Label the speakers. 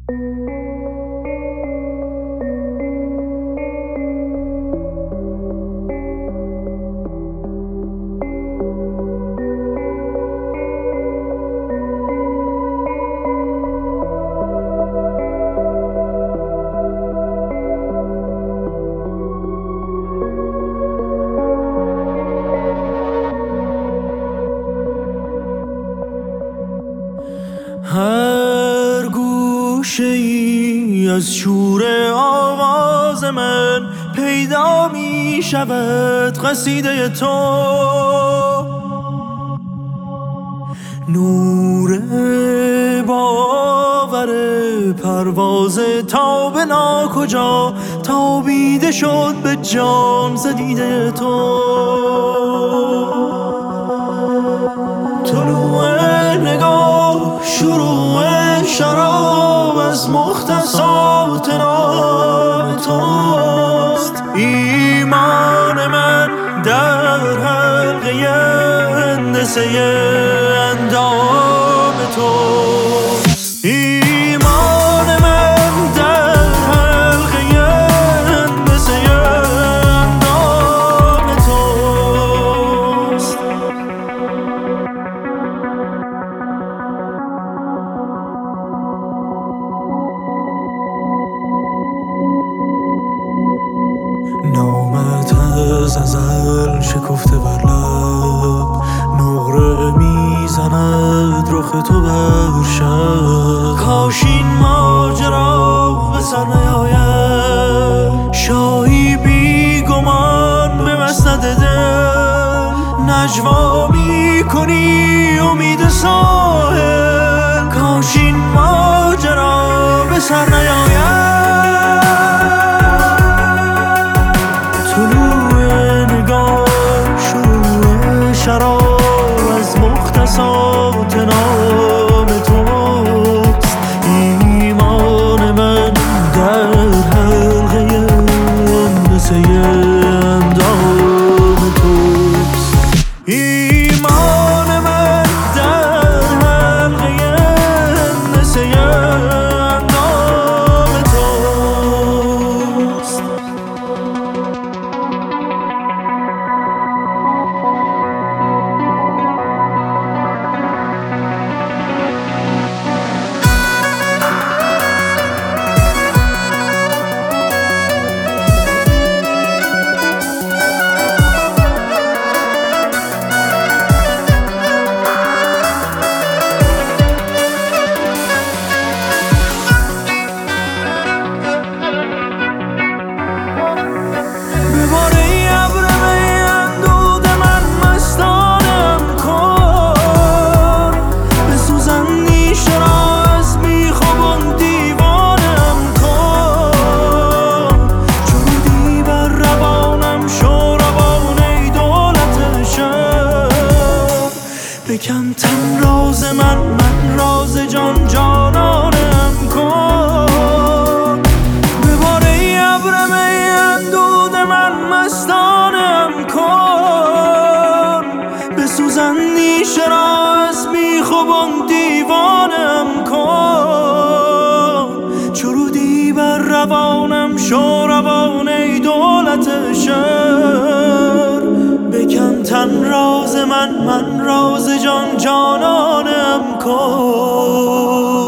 Speaker 1: هر گوشه ای از شور آواز من پیدا می شود قصیده تو، نور باور پرواز تا به ناکجا تابیده شد به جان ز دیده تو. طلوع نگاه شروع شراب از مختصات نام توست، ایمان من در حلقه هندسه اندام توست، ایمان من در حلقه هندسه اندام توست. نامت از ازل شکفته بر لب، نقره میزند رخ تو بر شب. کاش این ماجرا به سر نیاید، شاهی بی گمان به مسند دل نجوا میکنی امید ساحل. کاش این ماجرا به سر نیاید. شراب از مختصات نام توست، ایمان من در حلقه هندسه اندام توست، ایمان من در حلقه هندسه اندام توست. بکن تن راز من راز جان جانانم کن، ببار ای ابر می اندود من مستانم کن، بسوزن نیشه را از بیخوبان دیوانم کن، چرودی بر روانم شو روان ای دولت شهر. بکن تن راز من راز جان جانانم کن.